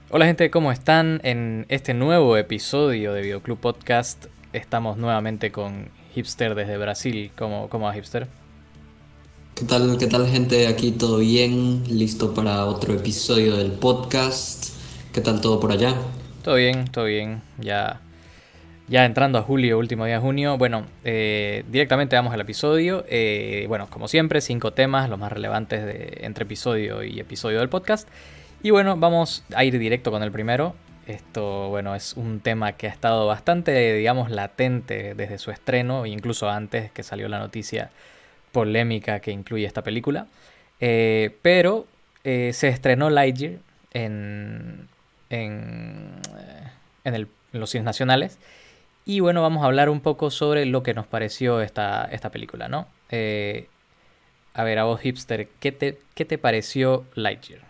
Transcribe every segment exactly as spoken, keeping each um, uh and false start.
Hola gente, ¿cómo están? En este nuevo episodio de Videoclub Podcast estamos nuevamente con Hipster desde Brasil. ¿Cómo, cómo va Hipster? ¿Qué tal, qué tal, gente? Aquí todo bien, listo para otro episodio del podcast. ¿Qué tal todo por allá? Todo bien, todo bien. Ya, ya entrando a julio, último día de junio. Bueno, eh, directamente vamos al episodio. Eh, bueno, como siempre, cinco temas, los más relevantes de, entre episodio y episodio del podcast. Y bueno, vamos a ir directo con el primero. Esto, bueno, es un tema que ha estado bastante, digamos, latente desde su estreno, incluso antes que salió la noticia polémica que incluye esta película. Eh, pero eh, se estrenó Lightyear en, en, eh, en, el, en los cines nacionales. Y bueno, vamos a hablar un poco sobre lo que nos pareció esta, esta película, ¿no? Eh, a ver, a vos, hipster, ¿qué te, qué te pareció Lightyear?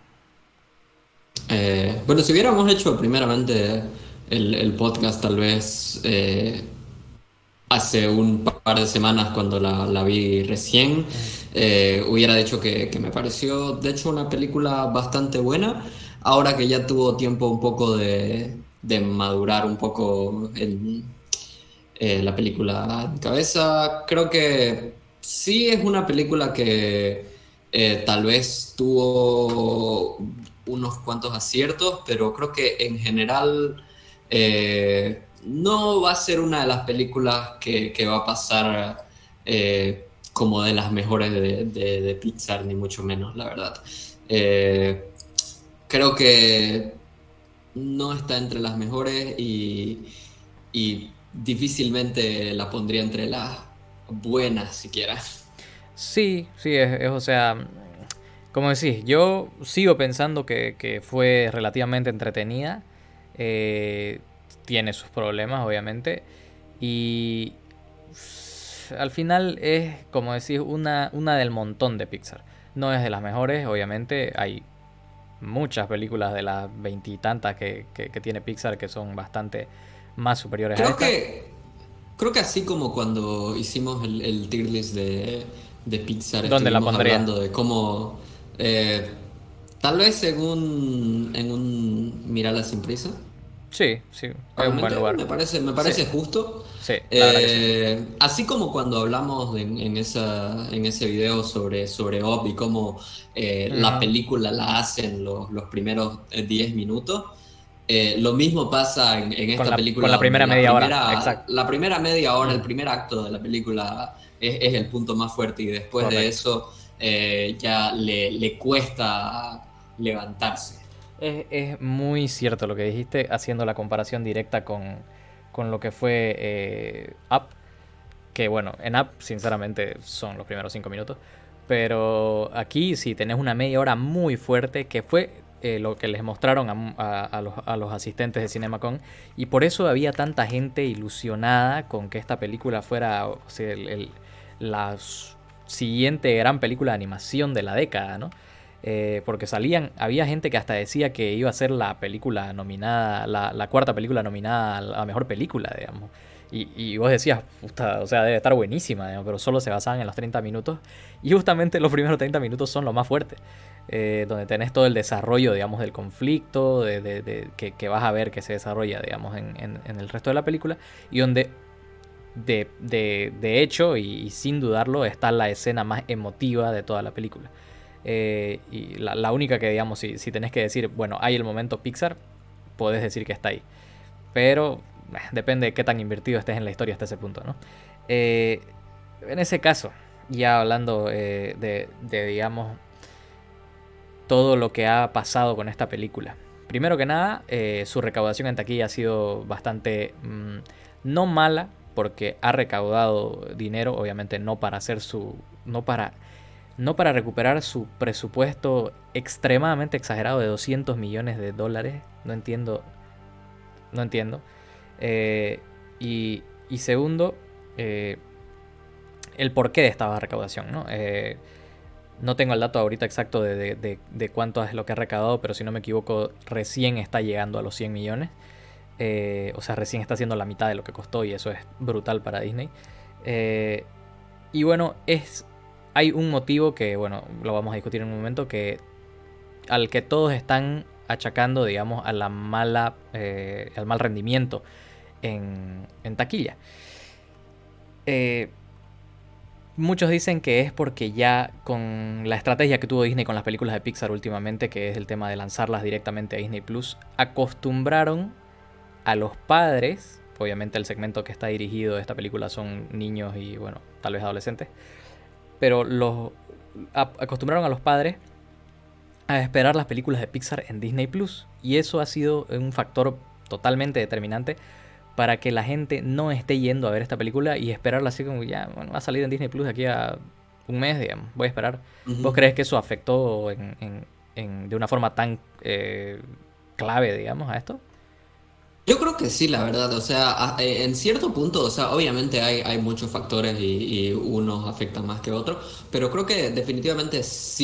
Eh, bueno, si hubiéramos hecho primeramente el, el podcast tal vez eh, hace un par de semanas cuando la, la vi recién, Mm. eh, hubiera dicho que, que me pareció de hecho una película bastante buena. Ahora que ya tuvo tiempo un poco de, de madurar un poco en eh, la película en cabeza. Creo que sí es una película que eh, tal vez tuvo unos cuantos aciertos, pero creo que en general eh, no va a ser una de las películas que, que va a pasar eh, como de las mejores de, de, de Pixar, ni mucho menos, la verdad. Eh, Creo que no está entre las mejores y, y difícilmente la pondría entre las buenas siquiera. Sí, sí, es, es, o sea, como decís, yo sigo pensando que, que fue relativamente entretenida. Eh, Tiene sus problemas, obviamente. Y al final es, como decís, una, una del montón de Pixar. No es de las mejores, obviamente. Hay muchas películas de las veintitantas que, que, que tiene Pixar que son bastante más superiores a Creo esta. que, creo que así como cuando hicimos el, el tier list de, de Pixar, ¿Dónde la estuvimos pondría? hablando de cómo, eh, tal vez en un, en un Mirala sin prisa. Sí, sí, es un buen Realmente lugar. me parece, me Sí, parece justo. sí, la verdad que sí. Eh, así como cuando hablamos de- en, esa, en ese video sobre, sobre Up y cómo eh, la Ujú. película la hacen los, los primeros eh, diez minutos, eh, lo mismo pasa en, en Con esta la, con película la donde primera la media hora, primera, exacto. la primera media hora, el Mm, primer acto de la película es, es el punto más fuerte y después de correcto. eso eh, ya le, le cuesta levantarse. Es, es muy cierto lo que dijiste, haciendo la comparación directa con, con lo que fue eh, Up. Que bueno, en Up, sinceramente, son los primeros cinco minutos. Pero aquí sí tenés una media hora muy fuerte, que fue eh, lo que les mostraron a, a- a los, a los asistentes de CinemaCon. Y por eso había tanta gente ilusionada con que esta película fuera, o sea, el- el- la s- siguiente gran película de animación de la década, ¿no? Eh, porque salían, había gente que hasta decía que iba a ser la película nominada, la, la cuarta película nominada a la mejor película, digamos. Y, y vos decías, puta, o sea, debe estar buenísima, digamos, pero solo se basaban en los treinta minutos. Y justamente los primeros treinta minutos son lo más fuerte, eh, donde tenés todo el desarrollo, digamos, del conflicto, de, de- de- que, que vas a ver que se desarrolla, digamos, en, en- en el resto de la película, y donde, de, de- de hecho, y, y sin dudarlo, está la escena más emotiva de toda la película. Eh, y la, la única que, digamos, si, si tenés que decir, bueno, hay el momento Pixar, podés decir que está ahí. Pero eh, depende de qué tan invertido estés en la historia hasta ese punto, ¿no? Eh, en ese caso, ya hablando eh, de, de, digamos, todo lo que ha pasado con esta película. Primero que nada, eh, su recaudación en taquilla ha sido bastante mmm, no mala, porque ha recaudado dinero, obviamente no para hacer su. no para. no para recuperar su presupuesto extremadamente exagerado de doscientos millones de dólares. No entiendo. No entiendo. Eh, y, y segundo, eh, el porqué de esta baja recaudación, ¿no? Eh, no tengo el dato ahorita exacto de, de, de, de, cuánto es lo que ha recaudado, pero si no me equivoco, recién está llegando a los cien millones. Eh, o sea, recién está haciendo la mitad de lo que costó y eso es brutal para Disney. Eh, y bueno, es, hay un motivo que, bueno, lo vamos a discutir en un momento, que al que todos están achacando, digamos, a la mala, eh, al mal rendimiento en, en taquilla. Eh, muchos dicen que es porque ya con la estrategia que tuvo Disney con las películas de Pixar últimamente, que es el tema de lanzarlas directamente a Disney Plus, acostumbraron a los padres, obviamente el segmento que está dirigido de esta película son niños y, bueno, tal vez adolescentes, pero los a, acostumbraron a los padres a esperar las películas de Pixar en Disney Plus, y eso ha sido un factor totalmente determinante para que la gente no esté yendo a ver esta película y esperarla así como ya, bueno, va a salir en Disney Plus de aquí a un mes, digamos, voy a esperar. Ujú. ¿Vos crees que eso afectó en, en, en, de una forma tan eh, clave, digamos, a esto? Yo creo que sí, la verdad. O sea, a- eh, en cierto punto, o sea, obviamente hay, hay muchos factores y, y unos afectan más que otros, pero creo que definitivamente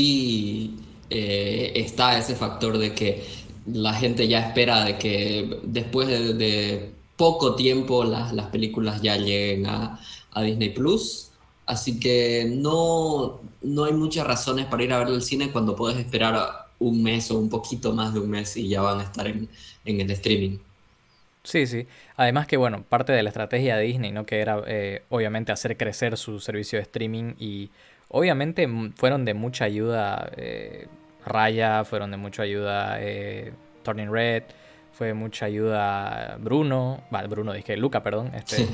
sí eh, está ese factor de que la gente ya espera de que después de, de poco tiempo las, las películas ya lleguen a, a Disney Plus. Así que no, no hay muchas razones para ir a ver el cine cuando puedes esperar un mes o un poquito más de un mes y ya van a estar en, en el streaming. Sí, sí. Además que, bueno, parte de la estrategia de Disney, ¿no? Que era, eh, obviamente, hacer crecer su servicio de streaming y, obviamente, m- fueron de mucha ayuda eh, Raya, fueron de mucha ayuda eh, Turning Red, fue de mucha ayuda Bruno, vale, Bruno, dije Luca, perdón, este,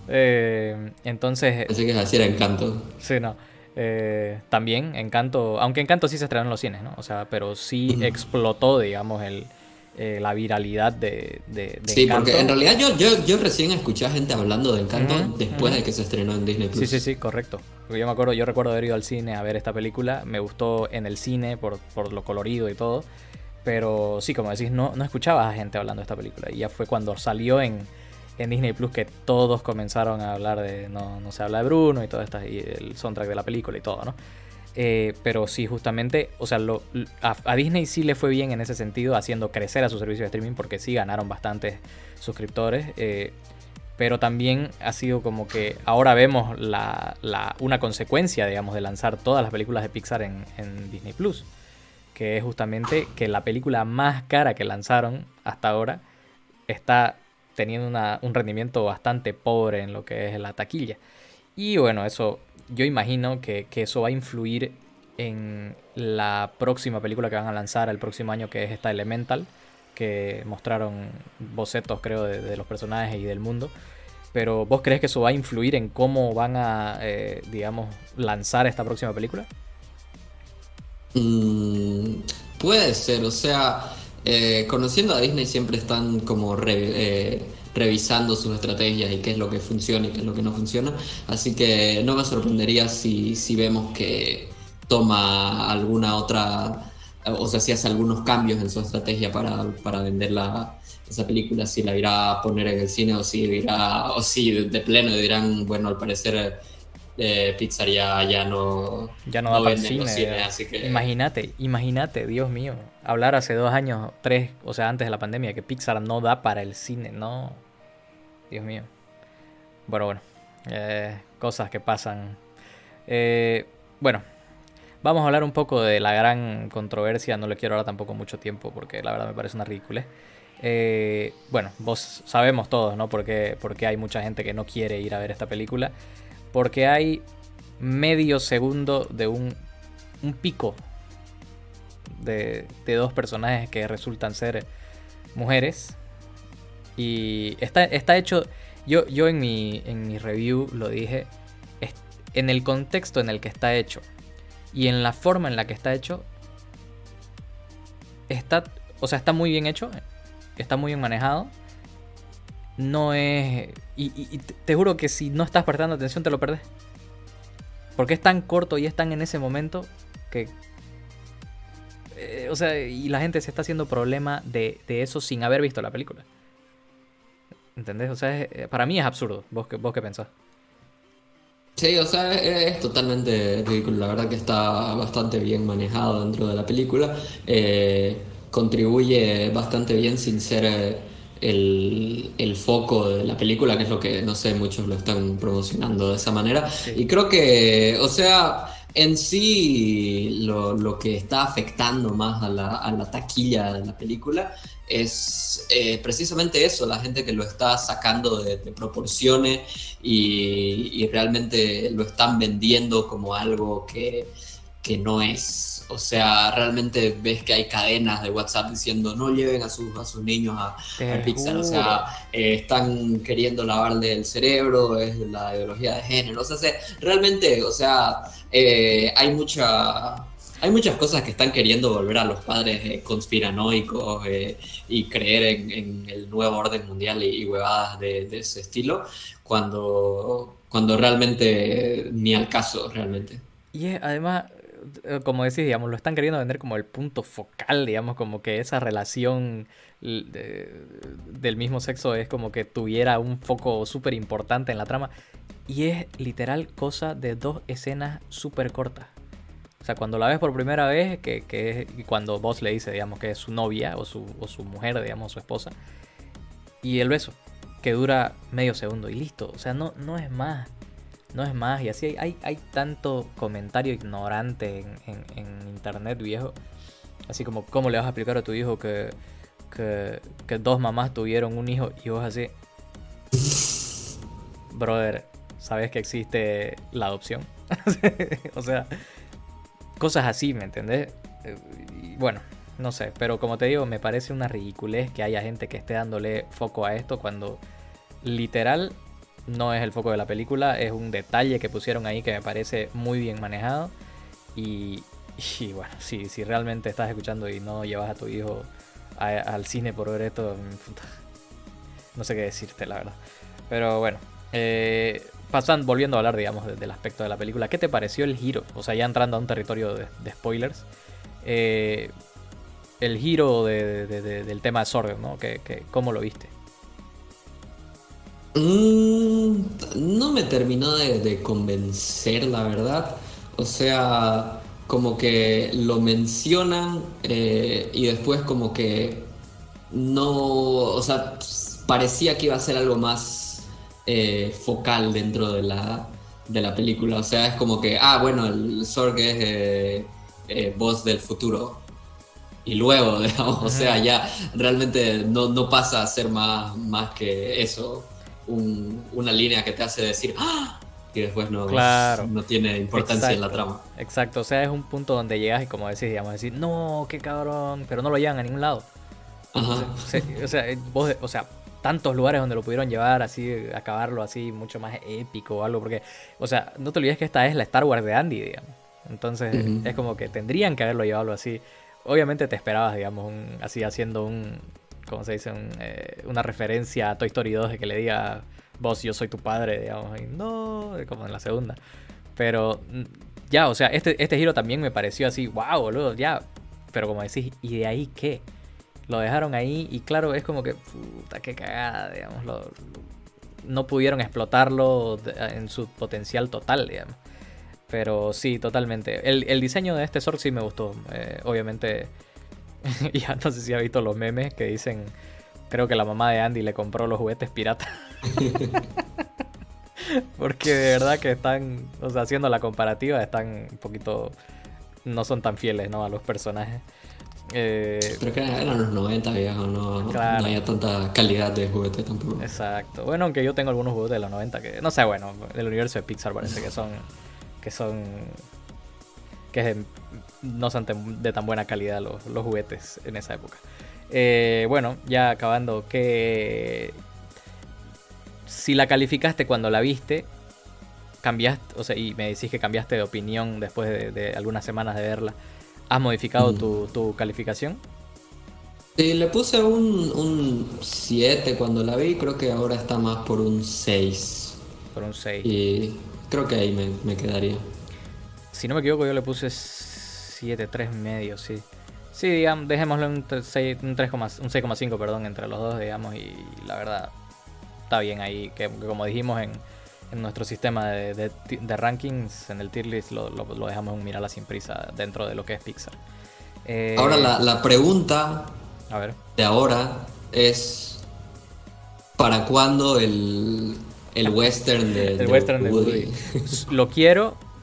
eh, entonces, Pensé que así era Encanto. sí, no. Eh, también Encanto, aunque Encanto sí se estrenó en los cines, ¿no? O sea, pero sí Ujú. explotó, digamos, el, eh, la viralidad de, de, de Sí, porque en Encanto. realidad yo, yo, yo recién escuché a gente hablando de Encanto Ujú, después ujú. de que se estrenó en Disney Sí, sí, Plus. sí, correcto. Porque yo me acuerdo, yo recuerdo haber ido al cine a ver esta película. Me gustó en el cine por, por lo colorido y todo. Pero sí, como decís, no, no escuchaba a gente hablando de esta película. Y ya fue cuando salió en, en Disney Plus que todos comenzaron a hablar de. No, no se habla de Bruno y todo esto, y el soundtrack de la película y todo, ¿no? Eh, pero sí, justamente, o sea, lo, a, a Disney sí le fue bien en ese sentido, haciendo crecer a su servicio de streaming, porque sí ganaron bastantes suscriptores. Eh, pero también ha sido como que ahora vemos la, la, una consecuencia, digamos, de lanzar todas las películas de Pixar en, en Disney Plus, que es justamente que la película más cara que lanzaron hasta ahora está teniendo una, un rendimiento bastante pobre en lo que es la taquilla. Y bueno, eso yo imagino que, que eso va a influir en la próxima película que van a lanzar el próximo año, que es esta Elemental, que mostraron bocetos, creo, de, de los personajes y del mundo. Pero ¿vos crees que eso va a influir en cómo van a, eh, digamos, lanzar esta próxima película? Mm, puede ser, o sea, eh, conociendo a Disney siempre están como re- eh, revisando sus estrategias y qué es lo que funciona y qué es lo que no funciona. Así que no me sorprendería si, si vemos que toma alguna otra, o sea, si hace algunos cambios en su estrategia para, para vender la, esa película, si la irá a poner en el cine o si dirá, o si de, de pleno dirán, bueno, al parecer eh, Pixar ya, ya no, Ya no da no para el vende en los cine, cines, digamos. así que Imagínate, imagínate, Dios mío. Hablar hace dos años, tres, o sea, antes de la pandemia, que Pixar no da para el cine, no. Dios mío. Bueno, bueno. Eh, cosas que pasan. Eh, bueno, vamos a hablar un poco de la gran controversia. No le quiero hablar tampoco mucho tiempo porque la verdad me parece una ridícula. Eh, bueno, vos sabemos todos, ¿no? Porque, porque hay mucha gente que no quiere ir a ver esta película. Porque hay medio segundo de un, un pico de, de dos personajes que resultan ser mujeres. Y está, está hecho, yo, yo en, mi, en mi review lo dije, es- en el contexto en el que está hecho y en la forma en la que está hecho, está, o sea, está muy bien hecho, está muy bien manejado. No es... Y, y- y te te juro que si no estás prestando atención te lo perdés. Porque es tan corto y es tan en ese momento que... eh, o sea, y la gente se está haciendo problema de, de eso sin haber visto la película. ¿Entendés? O sea, es- eh, para mí es absurdo. ¿Vos qué, vos qué pensás? sí, o sea, es, es totalmente ridículo. La verdad que está bastante bien manejado dentro de la película. Eh, contribuye bastante bien sin ser eh, el, el foco de la película, que es lo que, no sé, muchos lo están promocionando de esa manera. Sí. Y creo que, o sea, En sí, lo, lo que está afectando más a la, a la taquilla de la película es eh, precisamente eso, la gente que lo está sacando de, de proporciones y, y realmente lo están vendiendo como algo que, que no es. O sea, realmente ves que hay cadenas de WhatsApp diciendo no lleven a sus, a sus niños a, a Te Pixar. O juro. sea, eh, están queriendo lavarle el cerebro, es la ideología de género. O sea, se- realmente, o sea, eh, hay mucha... Hay muchas cosas que están queriendo volver a los padres eh, conspiranoicos eh, y creer en, en el nuevo orden mundial y, y huevadas de, de ese estilo, cuando, cuando realmente ni al caso, realmente. Y es, además, eh, como decís, digamos, lo están queriendo vender como el punto focal, digamos, como que esa relación l- de- del mismo sexo es como que tuviera un foco súper importante en la trama. Y es literal cosa de dos escenas súper cortas. O sea, cuando la ves por primera vez, que, que es y cuando vos le dice, digamos, que es su novia o su, o su mujer, digamos, su esposa, y el beso, que dura medio segundo y listo. O sea, no, no es más. No es más. Y así hay, hay, hay tanto comentario ignorante en, en, en internet, viejo. Así como, ¿cómo le vas a explicar a tu hijo que, que, que dos mamás tuvieron un hijo y vos así? Brother, ¿sabes que existe la adopción? O sea, cosas así, ¿me entendés? Eh, Y bueno, no sé, pero como te digo, me parece una ridiculez que haya gente que esté dándole foco a esto cuando literal no es el foco de la película, es un detalle que pusieron ahí que me parece muy bien manejado. Y, y bueno, si, si realmente estás escuchando y no llevas a tu hijo a- al cine por ver esto, puta, no sé qué decirte, la verdad. Pero bueno, eh, pasan, volviendo a hablar, digamos, de- del aspecto de la película, ¿qué te pareció el giro? O sea, ya entrando a un territorio de, de spoilers, eh, el giro de- de- de- del tema de Sorgen, ¿no? Que, que- ¿Cómo lo viste? Mm, no me terminó de, de convencer, la verdad. O sea, como que lo mencionan eh, y después como que no, o sea, parecía que iba a ser algo más eh, focal dentro de la, de la película. O sea, es como que, ah, bueno, el Zorg es eh, eh, voz del futuro. Y luego, digamos, o Ujú. sea, ya realmente no, no pasa a ser más, más que eso, un- una línea que te hace decir, ¡ah! Y después no, Claro, no tiene importancia en la exacto, trama. exacto. O sea, es un punto donde llegas y como decís, digamos, decir, no, qué cabrón, pero no lo llevan a ningún lado. O sea, Ajá. se- o sea, eh, vos, o sea, tantos lugares donde lo pudieron llevar así, acabarlo así, mucho más épico o algo, porque, o sea, no te olvides que esta es la Star Wars de Andy, digamos. Entonces, Ujú. es como que tendrían que haberlo llevado así. Obviamente te esperabas, digamos, un, así haciendo un, ¿cómo se dice? Un, eh, una referencia a Toy Story dos de que le diga, vos, yo soy tu padre, digamos, y no, como en la segunda. Pero mm, ya, o sea, este, este giro también me pareció así, wow, boludo, ya. Pero como decís, ¿y de ahí qué? Lo dejaron ahí y claro, es como que, puta, qué cagada, digamos. Lo- no pudieron explotarlo de- en su potencial total, digamos. Pero sí, totalmente. El, el diseño de este Zorg sí me gustó. Eh, obviamente, ya no sé si ha visto los memes que dicen, creo que la mamá de Andy le compró los juguetes pirata. Porque de verdad que están, o sea, haciendo la comparativa, están un poquito, no son tan fieles, ¿no? A los personajes. Eh, Pero que eran los noventa viejo, no, no claro, había tanta calidad de juguete tampoco. exacto. Bueno, aunque yo tengo algunos juegos de los noventa que, no sé, bueno, del universo de Pixar parece que son, que son, que es de- no son tan- de tan buena calidad los, los juguetes en esa época. Eh, bueno, ya acabando, que si la calificaste cuando la viste, cambiaste, o sea, y me decís que cambiaste de opinión después de, de algunas semanas de verla, ¿has modificado Ujú. tu, tu calificación? Sí, le puse un, un siete cuando la vi, creo que ahora está más por un seis. Por un seis. Y creo que ahí me, me quedaría. Si no me equivoco, yo le puse siete tres medio, sí. Sí, digamos, dejémoslo en un seis, un tres, un seis coma cinco, perdón, entre los dos, digamos, y la verdad está bien ahí, que, que como dijimos en, en nuestro sistema de, de, de rankings, en el tier list lo, lo, lo dejamos en mirarla sin prisa dentro de lo que es Pixar. Ahora Eh, la, la pregunta a ver, de ahora es ¿para cuándo el, el western de, el de western de Woody. Woody? Lo quiero,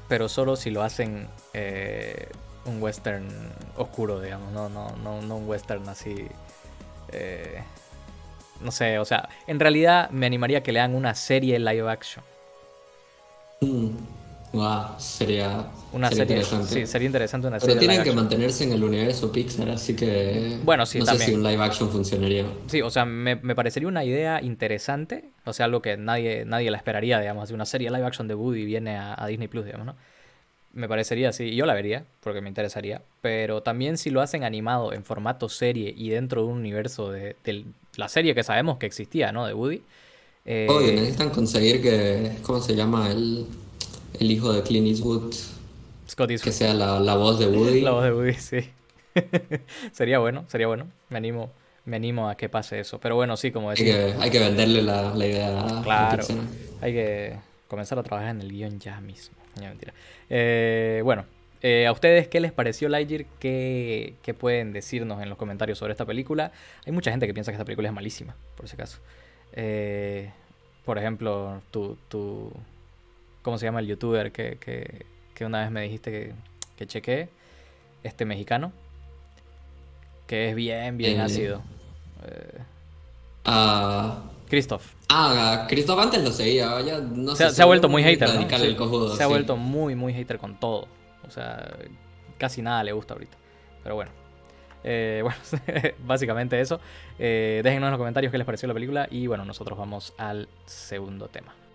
pero solo si lo hacen eh, un western oscuro, digamos, no, no, no, no un western así. Eh, no sé, o sea, en realidad me animaría a que le hagan una serie live action. Mm. Wow, sería, Una sería serie, interesante. sí, sería interesante una Pero serie live tienen que action. mantenerse en el universo Pixar, así que Bueno, sí, no sé si también. un live action funcionaría. Sí, o sea, me, me parecería una idea interesante, o sea, algo que nadie, nadie la esperaría, digamos, de una serie live action de Woody viene a, a Disney Plus, digamos, ¿no? Me parecería así, y yo la vería, porque me interesaría, pero también si lo hacen animado en formato serie y dentro de un universo de, de la serie que sabemos que existía, ¿no? De Woody, Obvio, eh, necesitan conseguir que, ¿cómo se llama? El, el hijo de Clint Eastwood, Scott que Eastwood, sea la, la voz de la voz Woody. de Woody, sí. Sería bueno, sería bueno, me animo, me animo a que pase eso, pero bueno, sí, como Hay decís, que, hay que venderle la, la idea a, a claro, Pixar. hay que comenzar a trabajar en el guión ya mismo. No, mentira. Eh, bueno, eh, ¿a ustedes qué les pareció Lightyear? ¿Qué, ¿Qué pueden decirnos en los comentarios sobre esta película? Hay mucha gente que piensa que esta película es malísima, por si acaso. Eh, por ejemplo, tú, tú, ¿cómo se llama el youtuber que, que, que una vez me dijiste que, que chequeé? Este mexicano, que es bien, bien Eh, ácido. Eh, a, Christoph. ah, a Christoph antes lo seguía, ya no Se sé, ha, se se ha volvió vuelto muy, muy muy hater, ¿no? radical Sí. el cojudo, Se ha sí. vuelto muy, muy hater con todo. O sea, casi nada le gusta ahorita. Pero bueno. Eh, bueno, básicamente eso. Eh, déjenos en los comentarios qué les pareció la película. Y bueno, nosotros vamos al segundo tema.